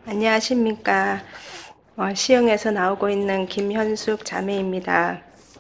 안녕하십니까. 시흥에서 나오고 있는 김현숙 자매입니다.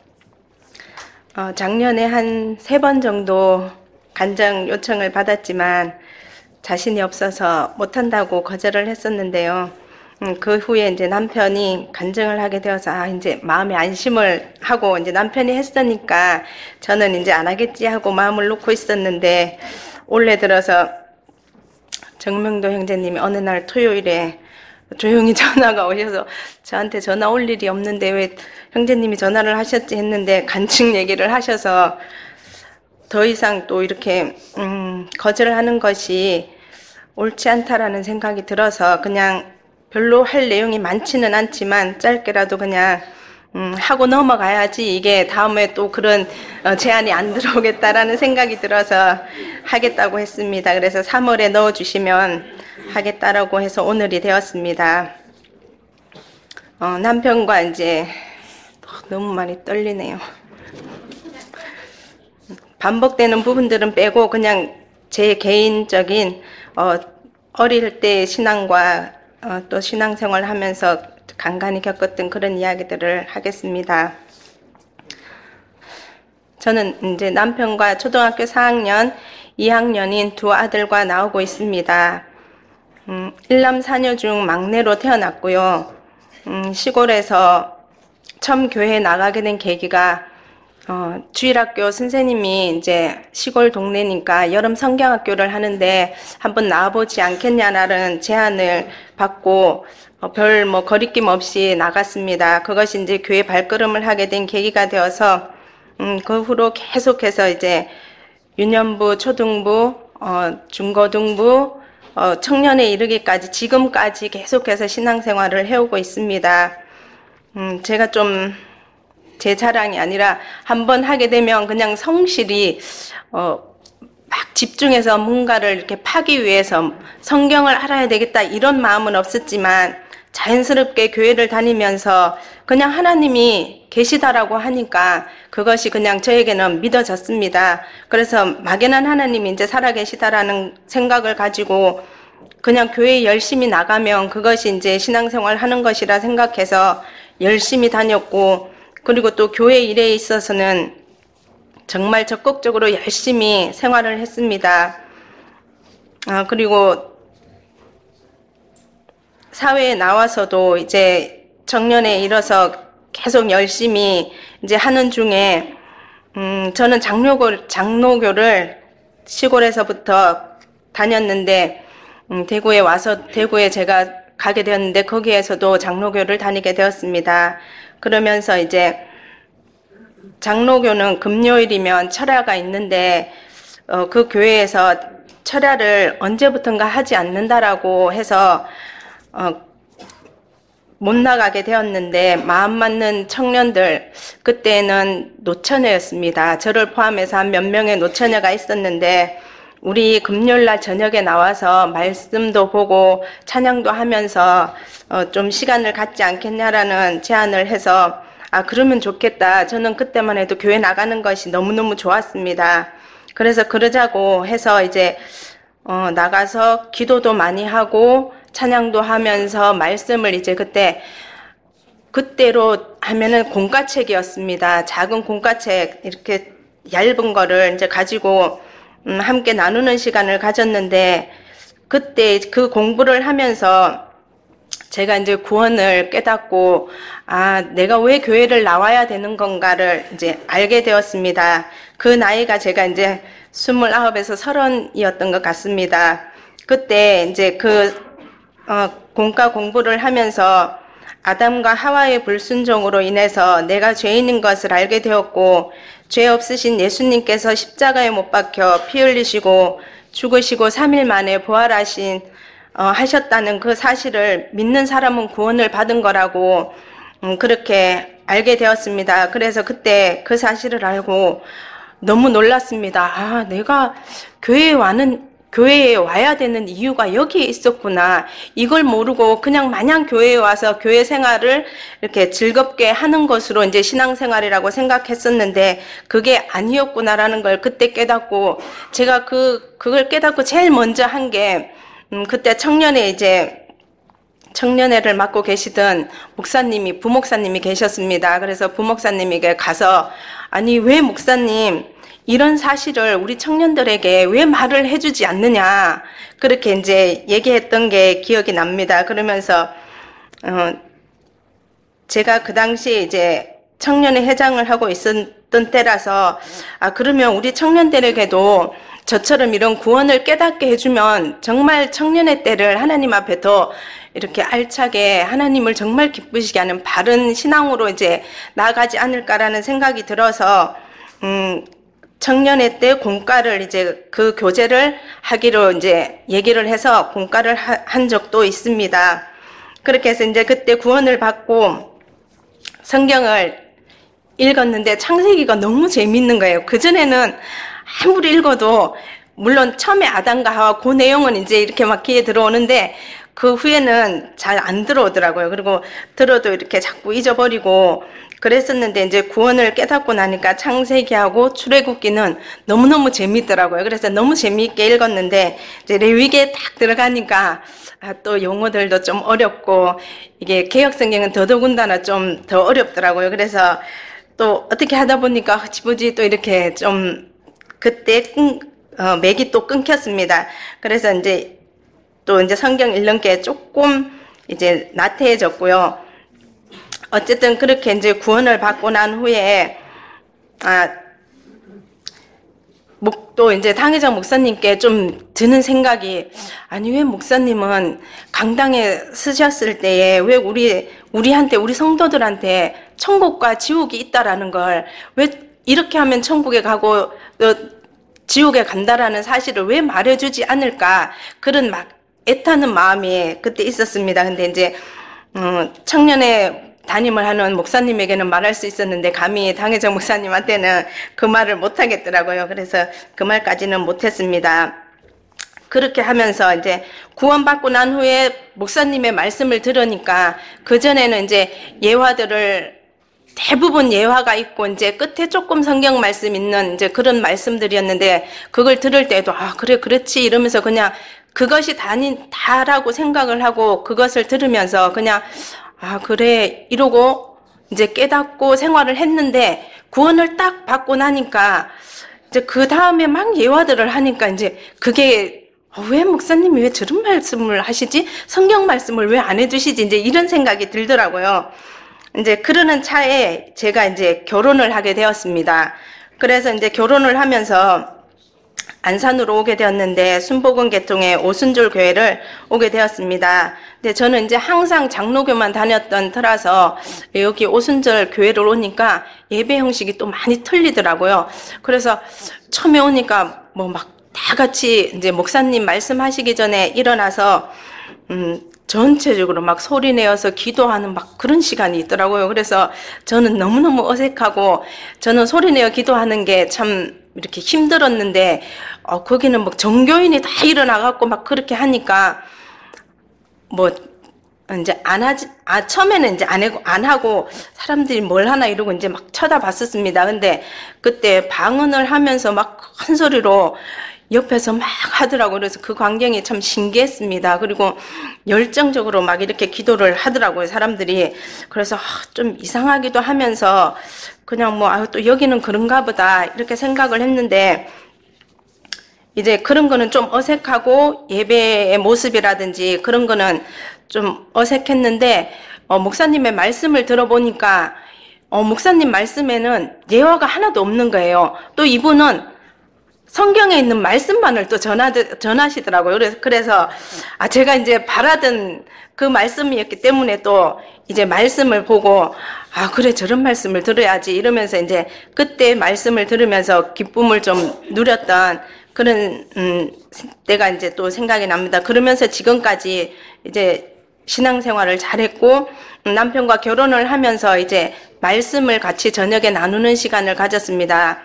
작년에 한 3번 정도 간증 요청을 받았지만 자신이 없어서 못한다고 거절을 했었는데요. 그 후에 이제 남편이 간증을 하게 되어서 이제 마음에 안심을 하고 이제 남편이 했으니까 저는 이제 안 하겠지 하고 마음을 놓고 있었는데 올해 들어서 정명도 형제님이 어느 날 토요일에 조용히 전화가 오셔서 저한테 전화 올 일이 없는데 왜 형제님이 전화를 하셨지 했는데 간증 얘기를 하셔서 더 이상 또 이렇게 거절하는 것이 옳지 않다라는 생각이 들어서 그냥 별로 할 내용이 많지는 않지만 짧게라도 그냥 하고 넘어가야지 이게 다음에 또 그런 제안이 안 들어오겠다라는 생각이 들어서 하겠다고 했습니다. 그래서 3월에 넣어주시면 하겠다라고 해서 오늘이 되었습니다. 남편과 이제 너무 많이 떨리네요. 반복되는 부분들은 빼고 그냥 제 개인적인 어릴 때 신앙과 또 신앙생활 하면서 간간히 겪었던 그런 이야기들을 하겠습니다. 저는 이제 남편과 초등학교 4학년, 2학년인 두 아들과 나오고 있습니다. 일남 사녀 중 막내로 태어났고요. 시골에서 처음 교회에 나가게 된 계기가 주일학교 선생님이 이제 시골 동네니까 여름 성경학교를 하는데 한번 나와보지 않겠냐라는 제안을 받고 별 거리낌 없이 나갔습니다. 그것이 이제 교회 발걸음을 하게 된 계기가 되어서 그 후로 계속해서 이제 유년부, 초등부, 중고등부, 청년에 이르기까지 지금까지 계속해서 신앙생활을 해오고 있습니다. 제가 좀 제 자랑이 아니라 한번 하게 되면 그냥 성실히 막 집중해서 뭔가를 이렇게 파기 위해서 성경을 알아야 되겠다 이런 마음은 없었지만 자연스럽게 교회를 다니면서 그냥 하나님이 계시다라고 하니까 그것이 그냥 저에게는 믿어졌습니다. 그래서 막연한 하나님이 이제 살아계시다라는 생각을 가지고 그냥 교회에 열심히 나가면 그것이 이제 신앙생활 하는 것이라 생각해서 열심히 다녔고, 그리고 또 교회 일에 있어서는 정말 적극적으로 열심히 생활을 했습니다. 그리고 사회에 나와서도 이제 정년에 이뤄서 계속 열심히 이제 하는 중에 저는 장로교를 시골에서부터 다녔는데 대구에 와서 대구에 제가 가게 되었는데 거기에서도 장로교를 다니게 되었습니다. 그러면서 이제 장로교는 금요일이면 철야가 있는데 그 교회에서 철야를 언제부턴가 하지 않는다라고 해서 못 나가게 되었는데 마음 맞는 청년들, 그때는 노처녀였습니다. 저를 포함해서 한 몇 명의 노처녀가 있었는데 우리 금요일날 저녁에 나와서 말씀도 보고 찬양도 하면서 좀 시간을 갖지 않겠냐라는 제안을 해서 그러면 좋겠다. 저는 그때만 해도 교회 나가는 것이 너무너무 좋았습니다. 그래서 그러자고 해서 이제 나가서 기도도 많이 하고 찬양도 하면서 말씀을 이제 그때로 하면은 공과책이었습니다. 작은 공과책 이렇게 얇은 거를 이제 가지고 함께 나누는 시간을 가졌는데 그때 그 공부를 하면서 제가 이제 구원을 깨닫고 내가 왜 교회를 나와야 되는 건가를 이제 알게 되었습니다. 그 나이가 제가 이제 29에서 30이었던 것 같습니다. 그때 이제 공과 공부를 하면서 아담과 하와의 불순종으로 인해서 내가 죄인인 것을 알게 되었고, 죄 없으신 예수님께서 십자가에 못 박혀 피 흘리시고 죽으시고 3일 만에 하셨다는 그 사실을 믿는 사람은 구원을 받은 거라고 그렇게 알게 되었습니다. 그래서 그때 그 사실을 알고 너무 놀랐습니다. 내가 교회에 와야 되는 이유가 여기에 있었구나. 이걸 모르고 그냥 마냥 교회에 와서 교회 생활을 이렇게 즐겁게 하는 것으로 이제 신앙생활이라고 생각했었는데 그게 아니었구나라는 걸 그때 깨닫고, 제가 그걸 깨닫고 제일 먼저 한 게 그때 청년에 이제 청년회를 맡고 계시던 목사님이, 부목사님이 계셨습니다. 그래서 부목사님에게 가서, 아니, 왜 목사님, 이런 사실을 우리 청년들에게 왜 말을 해주지 않느냐. 그렇게 이제 얘기했던 게 기억이 납니다. 그러면서, 제가 그 당시에 이제 청년회 회장을 하고 있었던 때라서, 그러면 우리 청년들에게도 저처럼 이런 구원을 깨닫게 해주면 정말 청년의 때를 하나님 앞에 더 이렇게 알차게 하나님을 정말 기쁘시게 하는 바른 신앙으로 이제 나아가지 않을까라는 생각이 들어서, 청년회 때 공과를 이제 그 교제를 하기로 이제 얘기를 해서 공과를 한 적도 있습니다. 그렇게 해서 이제 그때 구원을 받고 성경을 읽었는데 창세기가 너무 재밌는 거예요. 그전에는 아무리 읽어도 물론 처음에 아담과 하와 그 내용은 이제 이렇게 막 귀에 들어오는데 그 후에는 잘 안 들어오더라고요. 그리고 들어도 이렇게 자꾸 잊어버리고 그랬었는데 이제 구원을 깨닫고 나니까 창세기하고 출애굽기는 너무너무 재밌더라고요. 그래서 너무 재미있게 읽었는데 이제 레위기에 딱 들어가니까 또 용어들도 좀 어렵고 이게 개역성경은 더더군다나 좀 더 어렵더라고요. 그래서 또 어떻게 하다 보니까 흐지부지 또 이렇게 좀 그때 맥이 또 끊겼습니다. 그래서 이제 또 이제 성경 읽는 게 조금 이제 나태해졌고요. 어쨌든 그렇게 이제 구원을 받고 난 후에 또 이제 당회장 목사님께 좀 드는 생각이, 아니 왜 목사님은 강당에 쓰셨을 때에 왜 우리한테, 우리 성도들한테 천국과 지옥이 있다라는 걸 왜 이렇게 하면 천국에 가고 지옥에 간다라는 사실을 왜 말해주지 않을까, 그런 막 애타는 마음이 그때 있었습니다. 근데 이제 청년회 담임을 하는 목사님에게는 말할 수 있었는데 감히 당회장 목사님한테는 그 말을 못 하겠더라고요. 그래서 그 말까지는 못했습니다. 그렇게 하면서 이제 구원받고 난 후에 목사님의 말씀을 들으니까 그전에는 이제 예화들을 대부분 예화가 있고 이제 끝에 조금 성경 말씀 있는 이제 그런 말씀들이었는데 그걸 들을 때도 그래 그렇지 이러면서 그냥 그것이 다라고 생각을 하고 그것을 들으면서 그냥 그래 이러고 이제 깨닫고 생활을 했는데 구원을 딱 받고 나니까 이제 그 다음에 막 예화들을 하니까 이제 그게 왜 목사님이 왜 저런 말씀을 하시지? 성경 말씀을 왜 안 해주시지? 이제 이런 생각이 들더라고요. 이제 그러는 차에 제가 이제 결혼을 하게 되었습니다. 그래서 이제 결혼을 하면서 안산으로 오게 되었는데 순복음 계통의 오순절 교회를 오게 되었습니다. 근데 저는 이제 항상 장로교만 다녔던 터라서 여기 오순절 교회를 오니까 예배 형식이 또 많이 틀리더라고요. 그래서 처음에 오니까 뭐 막 다 같이 이제 목사님 말씀하시기 전에 일어나서 전체적으로 막 소리 내어서 기도하는 막 그런 시간이 있더라고요. 그래서 저는 너무너무 어색하고 저는 소리 내어 기도하는 게 참 이렇게 힘들었는데 거기는 막 정교인이 다 일어나갖고 막 그렇게 하니까 뭐 이제 처음에는 이제 안 하고 사람들이 뭘 하나 이러고 이제 막 쳐다봤었습니다. 근데 그때 방언을 하면서 막 큰 소리로 옆에서 막 하더라고요. 그래서 그 광경이 참 신기했습니다. 그리고 열정적으로 막 이렇게 기도를 하더라고요, 사람들이. 그래서 좀 이상하기도 하면서 그냥 또 여기는 그런가 보다 이렇게 생각을 했는데 이제 그런 거는 좀 어색하고 예배의 모습이라든지 그런 거는 좀 어색했는데 목사님의 말씀을 들어보니까 목사님 말씀에는 예화가 하나도 없는 거예요. 또 이분은 성경에 있는 말씀만을 또 전하시더라고요. 그래서 제가 이제 바라던 그 말씀이었기 때문에 또 이제 말씀을 보고 그래 저런 말씀을 들어야지 이러면서 이제 그때 말씀을 들으면서 기쁨을 좀 누렸던 그런 때가 이제 또 생각이 납니다. 그러면서 지금까지 이제 신앙생활을 잘했고 남편과 결혼을 하면서 이제 말씀을 같이 저녁에 나누는 시간을 가졌습니다.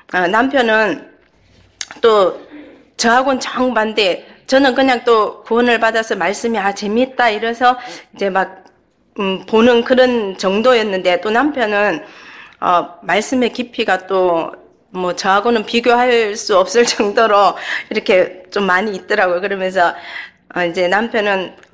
남편은 또 저하고는 정반대. 저는 그냥 또 구원을 받아서 말씀이 재밌다 이래서 이제 막 보는 그런 정도였는데 또 남편은 말씀의 깊이가 또 뭐 저하고는 비교할 수 없을 정도로 이렇게 좀 많이 있더라고요. 그러면서 이제 남편은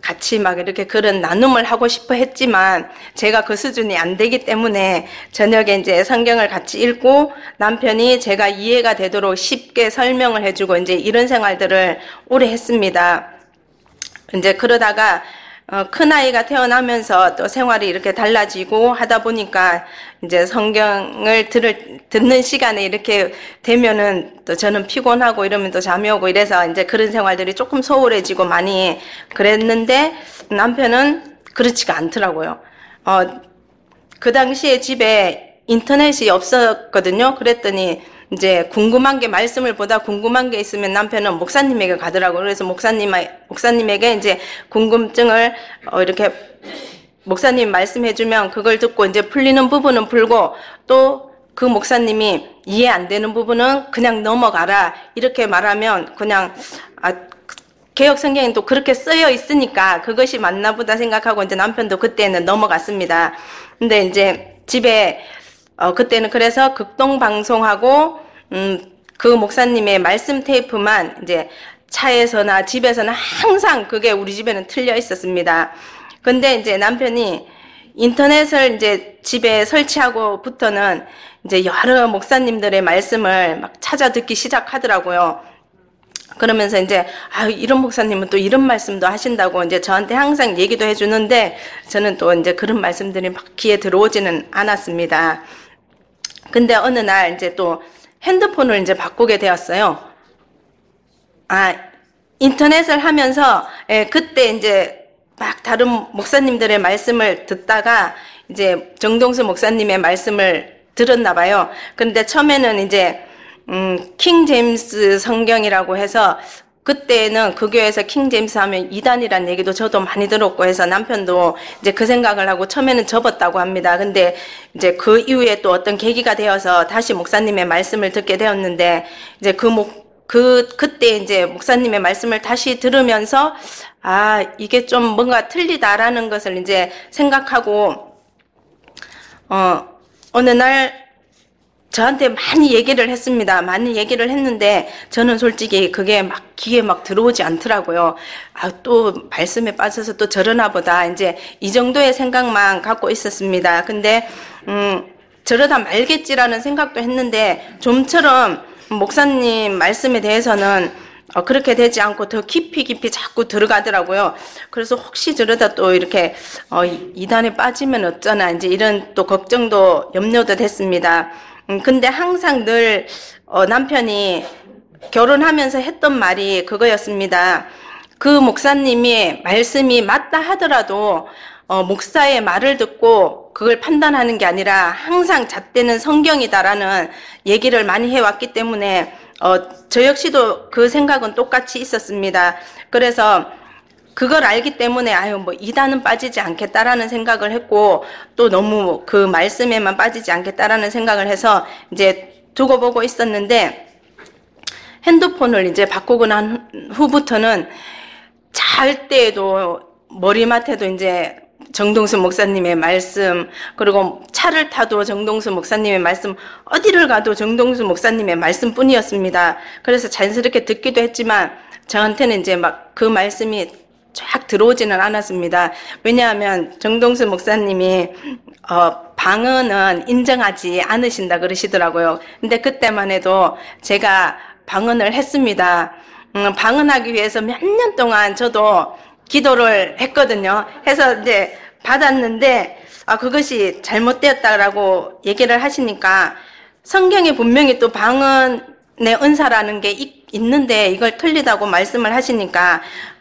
같이 막 이렇게 그런 나눔을 하고 싶어 했지만 제가 그 수준이 안 되기 때문에 저녁에 이제 성경을 같이 읽고 남편이 제가 이해가 되도록 쉽게 설명을 해주고 이제 이런 생활들을 오래 했습니다. 이제 그러다가 큰아이가 태어나면서 또 생활이 이렇게 달라지고 하다 보니까 이제 성경을 듣는 시간에 이렇게 되면은 또 저는 피곤하고 이러면 또 잠이 오고 이래서 이제 그런 생활들이 조금 소홀해지고 많이 그랬는데 남편은 그렇지가 않더라고요. 그 당시에 집에 인터넷이 없었거든요. 그랬더니 이제 궁금한 게 말씀을 보다 궁금한 게 있으면 남편은 목사님에게 가더라고요. 그래서 목사님에게 이제 궁금증을 이렇게 목사님 말씀해주면 그걸 듣고 이제 풀리는 부분은 풀고 또 그 목사님이 이해 안 되는 부분은 그냥 넘어가라 이렇게 말하면 그냥 개혁 성경엔 또 그렇게 쓰여 있으니까 그것이 맞나 보다 생각하고 이제 남편도 그때는 넘어갔습니다. 근데 이제 집에 그때는 그래서 극동 방송하고 그 목사님의 말씀 테이프만 이제 차에서나 집에서나 항상 그게 우리 집에는 틀려 있었습니다. 근데 이제 남편이 인터넷을 이제 집에 설치하고부터는 이제 여러 목사님들의 말씀을 막 찾아 듣기 시작하더라고요. 그러면서 이제 이런 목사님은 또 이런 말씀도 하신다고 이제 저한테 항상 얘기도 해주는데 저는 또 이제 그런 말씀들이 막 귀에 들어오지는 않았습니다. 근데 어느 날 이제 또 핸드폰을 이제 바꾸게 되었어요. 인터넷을 하면서 그때 이제 막 다른 목사님들의 말씀을 듣다가 이제 정동수 목사님의 말씀을 들었나 봐요. 근데 처음에는 이제 킹 제임스 성경이라고 해서 그때는 그 교회에서 킹 제임스 하면 이단이란 얘기도 저도 많이 들었고 해서 남편도 이제 그 생각을 하고 처음에는 접었다고 합니다. 근데 이제 그 이후에 또 어떤 계기가 되어서 다시 목사님의 말씀을 듣게 되었는데 이제 그때 이제 목사님의 말씀을 다시 들으면서 이게 좀 뭔가 틀리다라는 것을 이제 생각하고 어느 날 저한테 많이 얘기를 했습니다. 많이 얘기를 했는데 저는 솔직히 그게 막 귀에 막 들어오지 않더라고요. 또 말씀에 빠져서 또 저러나 보다 이제 이 정도의 생각만 갖고 있었습니다. 근데 저러다 말겠지라는 생각도 했는데 좀처럼 목사님 말씀에 대해서는 그렇게 되지 않고 더 깊이 자꾸 들어가더라고요. 그래서 혹시 저러다 또 이렇게 이단에 빠지면 어쩌나 이제 이런 또 걱정도 염려도 됐습니다. 근데 항상 늘 남편이 결혼하면서 했던 말이 그거였습니다. 그 목사님이 말씀이 맞다 하더라도 목사의 말을 듣고 그걸 판단하는 게 아니라 항상 잣대는 성경이다라는 얘기를 많이 해왔기 때문에 저 역시도 그 생각은 똑같이 있었습니다. 그래서 그걸 알기 때문에 이단은 빠지지 않겠다라는 생각을 했고 또 너무 그 말씀에만 빠지지 않겠다라는 생각을 해서 이제 두고 보고 있었는데 핸드폰을 이제 바꾸고 난 후부터는 잘 때에도 머리맡에도 이제 정동수 목사님의 말씀, 그리고 차를 타도 정동수 목사님의 말씀, 어디를 가도 정동수 목사님의 말씀뿐이었습니다. 그래서 자연스럽게 듣기도 했지만 저한테는 이제 막 그 말씀이 쫙 들어오지는 않았습니다. 왜냐하면 정동수 목사님이 방언은 인정하지 않으신다 그러시더라고요. 근데 그때만 해도 제가 방언을 했습니다. 방언하기 위해서 몇 년 동안 저도 기도를 했거든요. 해서 이제 받았는데 그것이 잘못되었다라고 얘기를 하시니까 성경에 분명히 또 방언의 은사라는 게 있는데 이걸 틀리다고 말씀을 하시니까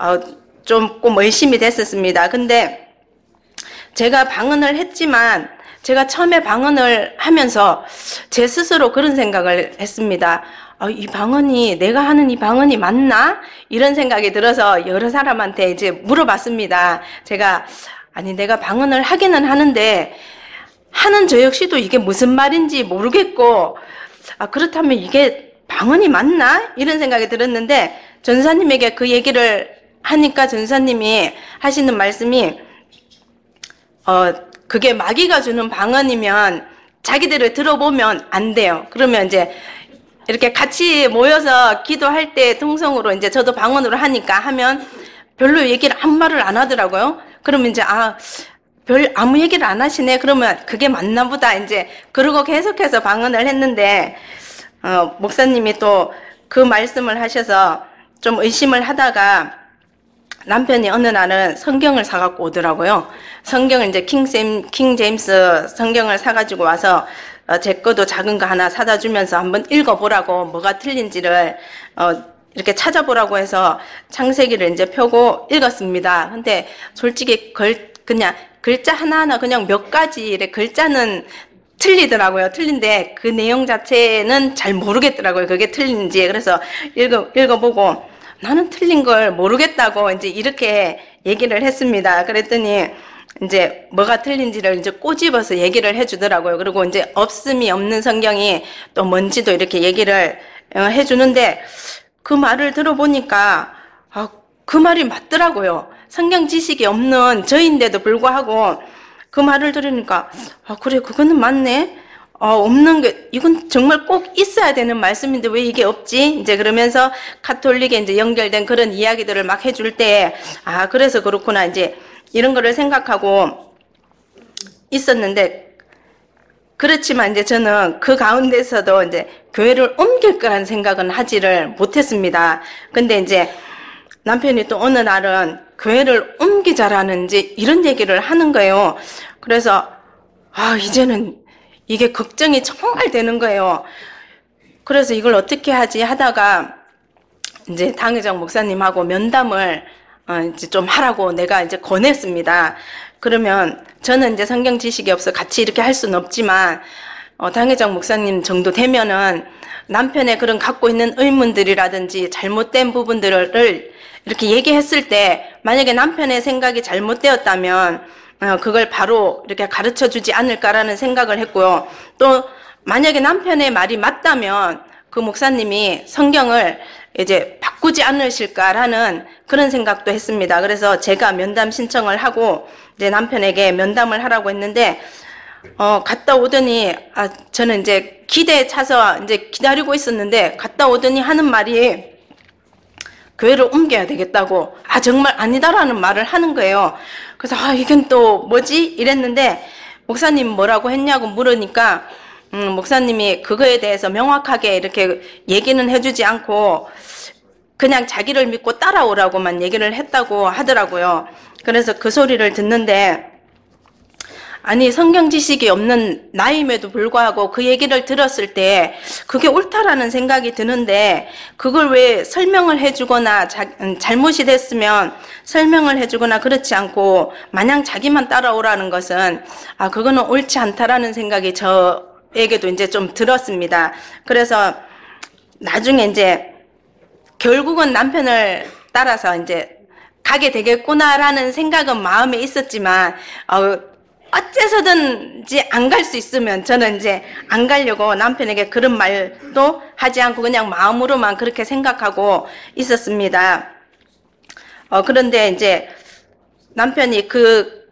조금 의심이 됐었습니다. 근데 제가 방언을 했지만 제가 처음에 방언을 하면서 제 스스로 그런 생각을 했습니다. 이 방언이 내가 하는 이 방언이 맞나? 이런 생각이 들어서 여러 사람한테 이제 물어봤습니다. 제가 내가 방언을 하기는 하는데 하는 저 역시도 이게 무슨 말인지 모르겠고 그렇다면 이게 방언이 맞나? 이런 생각이 들었는데 전사님에게 그 얘기를 하니까 전사님이 하시는 말씀이 그게 마귀가 주는 방언이면 자기들을 들어보면 안 돼요. 그러면 이제 이렇게 같이 모여서 기도할 때 통성으로 이제 저도 방언으로 하니까 하면 별로 얘기를 아무 말을 안 하더라고요. 그러면 이제 별 아무 얘기를 안 하시네. 그러면 그게 맞나 보다. 이제 그러고 계속해서 방언을 했는데 목사님이 또 그 말씀을 하셔서 좀 의심을 하다가 남편이 어느 날은 성경을 사갖고 오더라고요. 성경을 이제 킹 제임스 성경을 사가지고 와서 제 거도 작은 거 하나 사다 주면서 한번 읽어보라고, 뭐가 틀린지를 이렇게 찾아보라고 해서 창세기를 이제 펴고 읽었습니다. 근데 솔직히 그냥 글자 하나하나 그냥 몇 가지 이렇게 글자는 틀리더라고요. 틀린데 그 내용 자체는 잘 모르겠더라고요. 그게 틀린지. 그래서 읽어보고 나는 틀린 걸 모르겠다고 이제 이렇게 얘기를 했습니다. 그랬더니 이제 뭐가 틀린지를 이제 꼬집어서 얘기를 해주더라고요. 그리고 이제 없음이 없는 성경이 또 뭔지도 이렇게 얘기를 해주는데 그 말을 들어보니까 그 말이 맞더라고요. 성경 지식이 없는 저인데도 불구하고 그 말을 들으니까 그래, 그거는 맞네. 없는 게, 이건 정말 꼭 있어야 되는 말씀인데 왜 이게 없지? 이제 그러면서 카톨릭에 이제 연결된 그런 이야기들을 막 해줄 때, 그래서 그렇구나. 이제 이런 거를 생각하고 있었는데, 그렇지만 이제 저는 그 가운데서도 이제 교회를 옮길 거라는 생각은 하지를 못했습니다. 근데 이제 남편이 또 어느 날은 교회를 옮기자라는 이제 이런 얘기를 하는 거예요. 그래서 이제는 이게 걱정이 정말 되는 거예요. 그래서 이걸 어떻게 하지 하다가 이제 당회장 목사님하고 면담을 이제 좀 하라고 내가 이제 권했습니다. 그러면 저는 이제 성경 지식이 없어 같이 이렇게 할 수는 없지만 당회장 목사님 정도 되면은 남편의 그런 갖고 있는 의문들이라든지 잘못된 부분들을 이렇게 얘기했을 때 만약에 남편의 생각이 잘못되었다면 그걸 바로 이렇게 가르쳐 주지 않을까라는 생각을 했고요. 또 만약에 남편의 말이 맞다면 그 목사님이 성경을 이제 바꾸지 않으실까라는 그런 생각도 했습니다. 그래서 제가 면담 신청을 하고 이제 남편에게 면담을 하라고 했는데 갔다 오더니 저는 이제 기대에 차서 이제 기다리고 있었는데 갔다 오더니 하는 말이 교회를 옮겨야 되겠다고 정말 아니다라는 말을 하는 거예요. 그래서 이건 또 뭐지? 이랬는데 목사님 뭐라고 했냐고 물으니까 목사님이 그거에 대해서 명확하게 이렇게 얘기는 해주지 않고 그냥 자기를 믿고 따라오라고만 얘기를 했다고 하더라고요. 그래서 그 소리를 듣는데 성경 지식이 없는 나임에도 불구하고 그 얘기를 들었을 때 그게 옳다라는 생각이 드는데 그걸 왜 설명을 해주거나 잘못이 됐으면 설명을 해주거나 그렇지 않고 마냥 자기만 따라오라는 것은 그거는 옳지 않다라는 생각이 저에게도 이제 좀 들었습니다. 그래서 나중에 이제 결국은 남편을 따라서 이제 가게 되겠구나라는 생각은 마음에 있었지만 어째서든지 안 갈 수 있으면 저는 이제 안 가려고 남편에게 그런 말도 하지 않고 그냥 마음으로만 그렇게 생각하고 있었습니다. 그런데 이제 남편이 그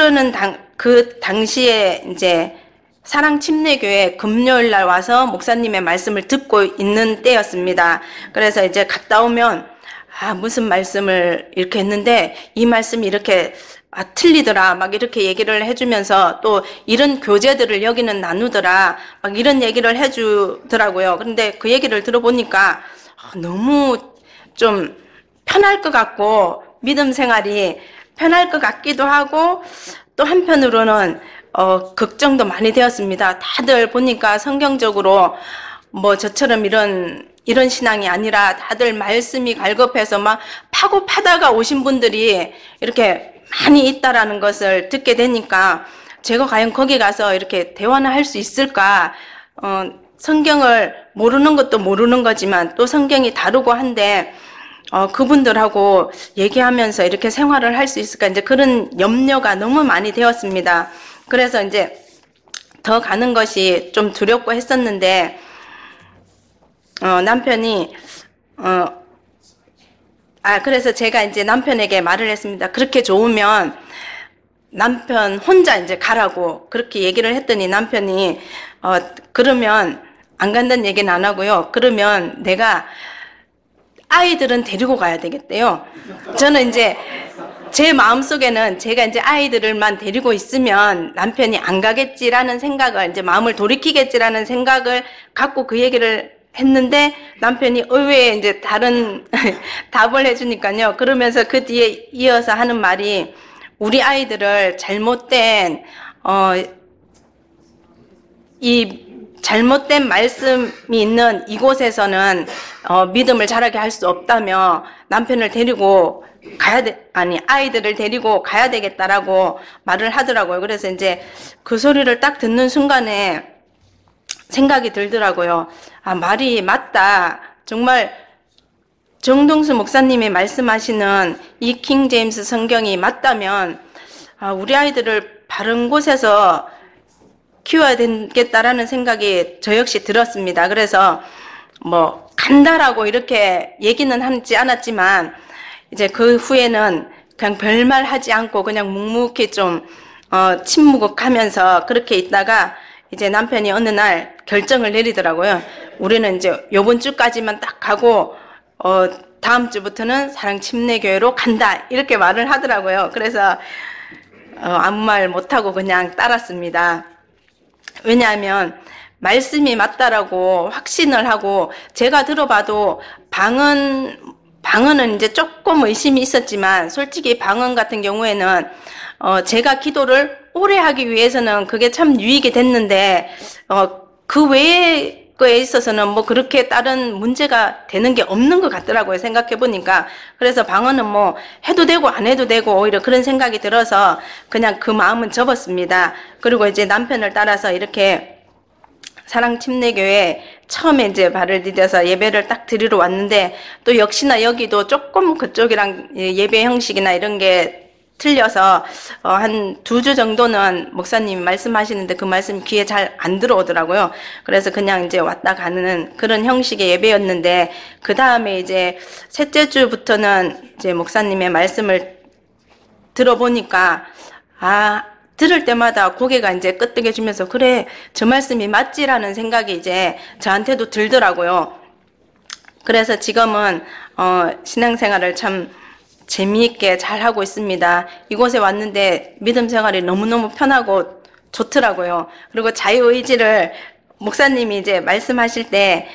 당시에 이제 사랑침례교회 금요일 날 와서 목사님의 말씀을 듣고 있는 때였습니다. 그래서 이제 갔다 오면 무슨 말씀을 이렇게 했는데 이 말씀이 이렇게 틀리더라 막 이렇게 얘기를 해주면서 또 이런 교제들을 여기는 나누더라 막 이런 얘기를 해주더라고요. 그런데 그 얘기를 들어보니까 너무 좀 편할 것 같고 믿음 생활이 편할 것 같기도 하고 또 한편으로는 걱정도 많이 되었습니다. 다들 보니까 성경적으로 뭐 저처럼 이런 신앙이 아니라 다들 말씀이 갈급해서 막 파고 파다가 오신 분들이 이렇게 많이 있다라는 것을 듣게 되니까 제가 과연 거기 가서 이렇게 대화나 할 수 있을까? 성경을 모르는 것도 모르는 거지만 또 성경이 다르고 한데 그분들하고 얘기하면서 이렇게 생활을 할 수 있을까? 이제 그런 염려가 너무 많이 되었습니다. 그래서 이제 더 가는 것이 좀 두렵고 했었는데 남편이 그래서 제가 이제 남편에게 말을 했습니다. 그렇게 좋으면 남편 혼자 이제 가라고 그렇게 얘기를 했더니 남편이 그러면 안 간다는 얘기는 안 하고요. 그러면 내가 아이들은 데리고 가야 되겠대요. 저는 이제 제 마음속에는 제가 이제 아이들만 데리고 있으면 남편이 안 가겠지라는 생각을, 이제 마음을 돌이키겠지라는 생각을 갖고 그 얘기를 했는데, 남편이 의외에 이제 다른 답을 해주니까요. 그러면서 그 뒤에 이어서 하는 말이, 우리 아이들을 잘못된 이 잘못된 말씀이 있는 이곳에서는 믿음을 자라게 할 수 없다며 남편을 데리고 아이들을 데리고 가야 되겠다라고 말을 하더라고요. 그래서 이제 그 소리를 딱 듣는 순간에 생각이 들더라고요. 아, 말이 맞다. 정말 정동수 목사님이 말씀하시는 이 킹 제임스 성경이 맞다면, 아, 우리 아이들을 바른 곳에서 키워야 되겠다라는 생각이 저 역시 들었습니다. 그래서 뭐 간다라고 이렇게 얘기는 하지 않았지만, 이제 그 후에는 그냥 별말 하지 않고 그냥 묵묵히 좀 침묵하면서 그렇게 있다가, 이제 남편이 어느 날 결정을 내리더라고요. 우리는 이제 요번 주까지만 딱 가고 다음 주부터는 사랑 침례교회로 간다, 이렇게 말을 하더라고요. 그래서 아무 말 못하고 그냥 따랐습니다. 왜냐하면 말씀이 맞다라고 확신을 하고, 제가 들어봐도 방언은 이제 조금 의심이 있었지만, 솔직히 방언 같은 경우에는 제가 기도를 오래 하기 위해서는 그게 참 유익이 됐는데, 그 외의 거에 있어서는 뭐 그렇게 다른 문제가 되는 게 없는 것 같더라고요, 생각해 보니까. 그래서 방언은 뭐 해도 되고 안 해도 되고 오히려 그런 생각이 들어서 그냥 그 마음은 접었습니다. 그리고 이제 남편을 따라서 이렇게 사랑 침례교회 처음에 이제 발을 디뎌서 예배를 딱 드리러 왔는데, 또 역시나 여기도 조금 그쪽이랑 예배 형식이나 이런 게 틀려서 한 2주 정도는 목사님이 말씀하시는데 그 말씀 귀에 잘 안 들어오더라고요. 그래서 그냥 이제 왔다 가는 그런 형식의 예배였는데, 그 다음에 이제 셋째 주부터는 이제 목사님의 말씀을 들어보니까, 들을 때마다 고개가 이제 끄덕여지면서, 그래, 저 말씀이 맞지라는 생각이 이제 저한테도 들더라고요. 그래서 지금은 신앙생활을 참 재미있게 잘 하고 있습니다. 이곳에 왔는데 믿음 생활이 너무너무 편하고 좋더라고요. 그리고 자유의지를 목사님이 이제 말씀하실 때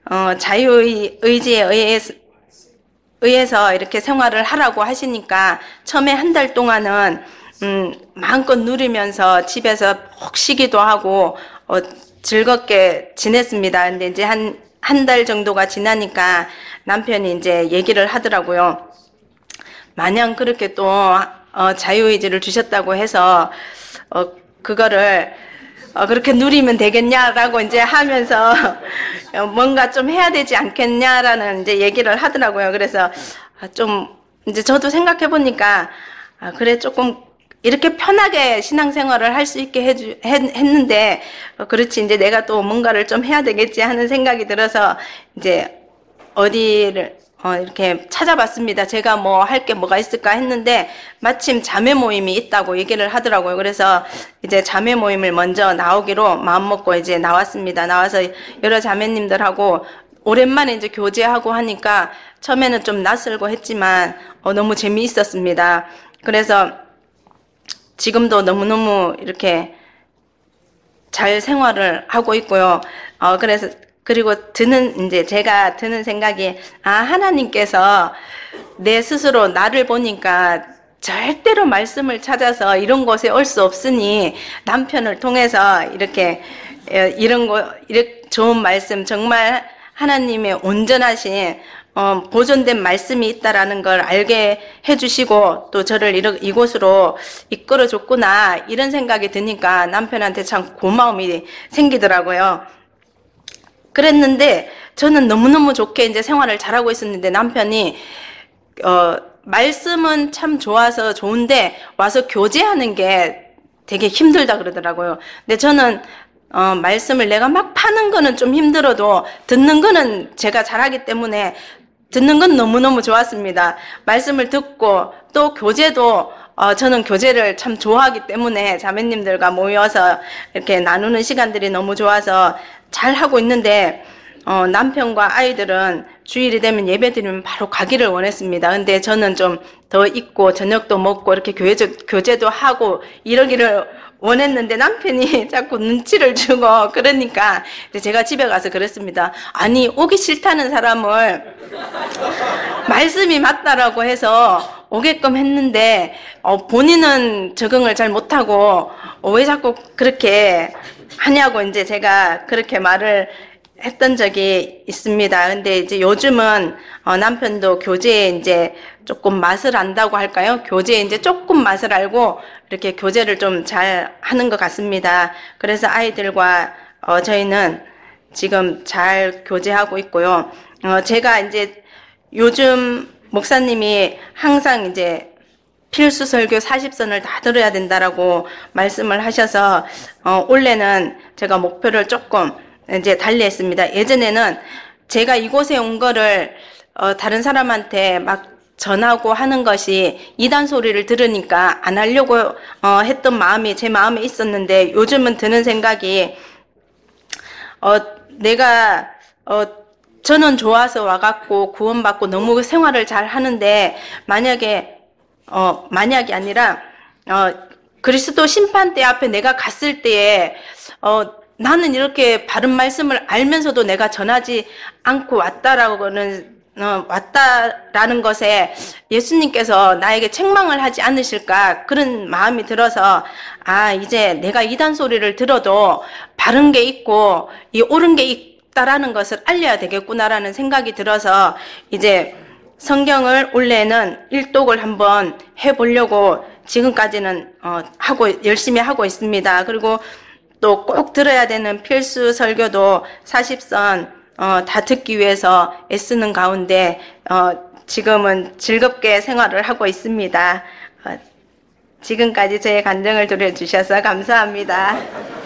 자유의지에 의해서 이렇게 생활을 하라고 하시니까, 처음에 한 달 동안은 마음껏 누리면서 집에서 혹 쉬기도 하고 즐겁게 지냈습니다. 근데 이제 한 달 정도가 지나니까 남편이 이제 얘기를 하더라고요. 마냥 그렇게 또 자유의지를 주셨다고 해서 그거를 그렇게 누리면 되겠냐라고 이제 하면서 뭔가 좀 해야 되지 않겠냐라는 이제 얘기를 하더라고요. 그래서 좀 이제 저도 생각해 보니까, 그래, 조금 이렇게 편하게 신앙생활을 할 수 있게 했는데, 그렇지, 이제 내가 또 뭔가를 좀 해야 되겠지 하는 생각이 들어서 이제 어디를 이렇게 찾아봤습니다. 제가 뭐 할 게 뭐가 있을까 했는데, 마침 자매 모임이 있다고 얘기를 하더라고요. 그래서 이제 자매 모임을 먼저 나오기로 마음먹고 이제 나왔습니다. 나와서 여러 자매님들하고 오랜만에 이제 교제하고 하니까 처음에는 좀 낯설고 했지만 너무 재미있었습니다. 그래서 지금도 너무너무 이렇게 잘 생활을 하고 있고요. 그리고 제가 드는 생각이, 하나님께서 내 스스로 나를 보니까 절대로 말씀을 찾아서 이런 곳에 올 수 없으니 남편을 통해서 이렇게 좋은 말씀, 정말 하나님의 온전하신 보존된 말씀이 있다라는 걸 알게 해주시고, 또 저를 이곳으로 이끌어줬구나, 이런 생각이 드니까 남편한테 참 고마움이 생기더라고요. 그랬는데 저는 너무너무 좋게 이제 생활을 잘하고 있었는데, 남편이 말씀은 참 좋아서 좋은데 와서 교제하는 게 되게 힘들다 그러더라고요. 근데 저는 말씀을 내가 막 파는 거는 좀 힘들어도 듣는 거는 제가 잘하기 때문에 듣는 건 너무너무 좋았습니다. 말씀을 듣고 또 교제도 저는 교제를 참 좋아하기 때문에 자매님들과 모여서 이렇게 나누는 시간들이 너무 좋아서 잘 하고 있는데, 남편과 아이들은 주일이 되면 예배 드리면 바로 가기를 원했습니다. 근데 저는 좀 더 있고 저녁도 먹고 이렇게 교제도 하고 이러기를 원했는데 남편이 자꾸 눈치를 주고 그러니까 이제 제가 집에 가서 그랬습니다. 아니, 오기 싫다는 사람을 말씀이 맞다라고 해서 오게끔 했는데 본인은 적응을 잘 못하고 왜 자꾸 그렇게 하냐고 이제 제가 그렇게 말을 했던 적이 있습니다. 근데 이제 요즘은 남편도 교제에 이제 조금 맛을 안다고 할까요? 교제에 이제 조금 맛을 알고 이렇게 교제를 좀 잘 하는 것 같습니다. 그래서 아이들과 저희는 지금 잘 교제하고 있고요. 제가 이제 요즘 목사님이 항상 이제 필수 설교 40선을 다 들어야 된다라고 말씀을 하셔서 올해는 제가 목표를 조금 이제 달리했습니다. 예전에는 제가 이곳에 온 거를 다른 사람한테 막 전하고 하는 것이 이단 소리를 들으니까 안 하려고 했던 마음이 제 마음에 있었는데 요즘은 드는 생각이 내가 저는 좋아서 와갖고 구원받고 너무 생활을 잘 하는데 만약이 아니라 그리스도 심판대 앞에 내가 갔을 때에 나는 이렇게 바른 말씀을 알면서도 내가 전하지 않고 왔다라는 것에 예수님께서 나에게 책망을 하지 않으실까 그런 마음이 들어서 이제 내가 이단 소리를 들어도 바른 게 있고 이 옳은 게 있다라는 것을 알려야 되겠구나라는 생각이 들어서 이제 성경을 올해는 일독을 한번 해보려고 지금까지는 열심히 하고 있습니다. 그리고 또 꼭 들어야 되는 필수 설교도 40선 다 듣기 위해서 애쓰는 가운데 지금은 즐겁게 생활을 하고 있습니다. 지금까지 제 간증을 들어주셔서 감사합니다.